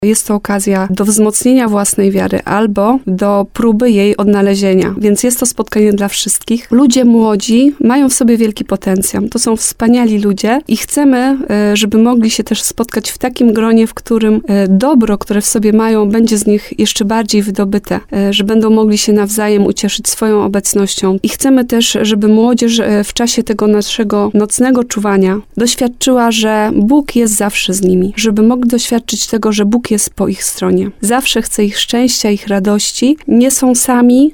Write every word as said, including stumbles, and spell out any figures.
jest to okazja do wzmocnienia własnej wiary albo do próby jej odnalezienia. Więc jest to spotkanie dla wszystkich. Ludzie młodzi mają w sobie wielki potencjał. To są wspaniali ludzie i chcemy, żeby mogli się też spotkać w takim gronie, w którym dobro, które w sobie mają, będzie z nich jeszcze bardziej wydobyte, że będą mogli się nawzajem ucieszyć swoją obecnością. I chcemy też, żeby młodzież w czasie tego naszego nocnego czuwania doświadczyła, że Bóg jest zawsze z nimi, żeby mogli doświadczyć tego, że Bóg jest po ich stronie. Zawsze chce ich szczęścia, ich radości. Nie są sami,